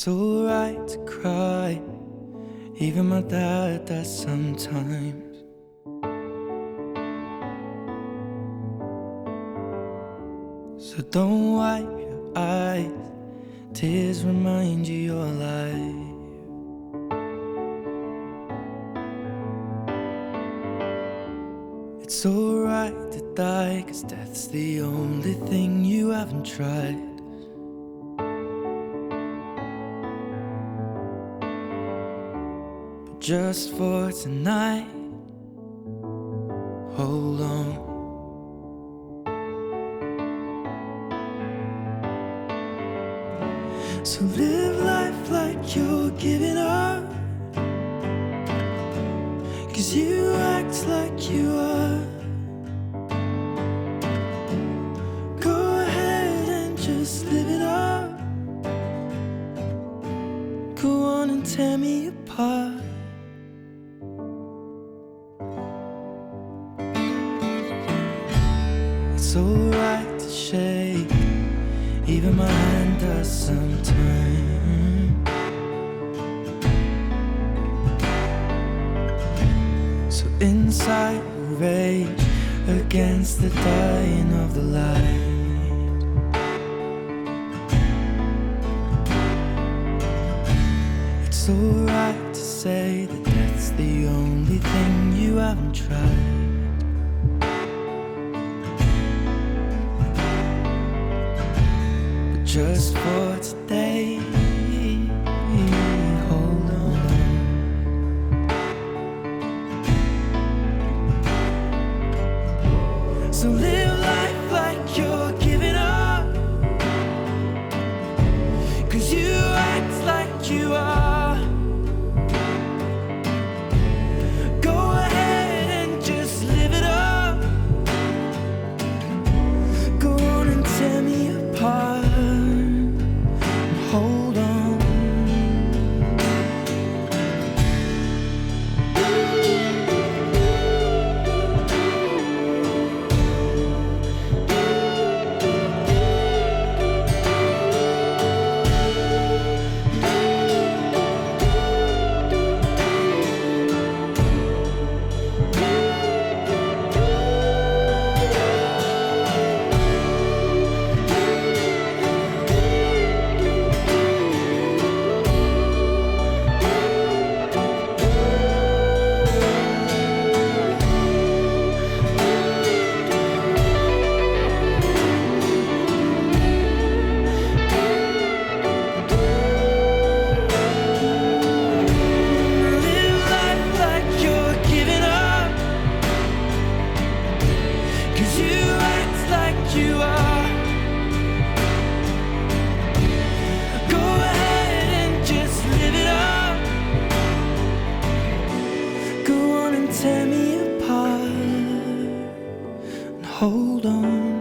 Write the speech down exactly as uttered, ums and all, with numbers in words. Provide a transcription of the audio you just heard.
It's alright to cry, even my dad does sometimes. So don't wipe your eyes, tears remind you you're alive. It's alright to die, 'cause death's the only thing you haven't tried. But just for tonight, hold on. So live life like you're giving up, 'cause you act like you are. Go ahead and just live it up. Go on and tear me apart. It's alright to shake, even my hand does sometimes. So inside we rage against the dying of the light. It's alright to say that that's the only thing you haven't tried. Just for today, hold on. So live life like you're giving up, 'cause you act like you are. Go ahead and just live it up. Go on and tear me apart. Hold on. You are. Go ahead and just live it up. Go on and tear me apart and hold on.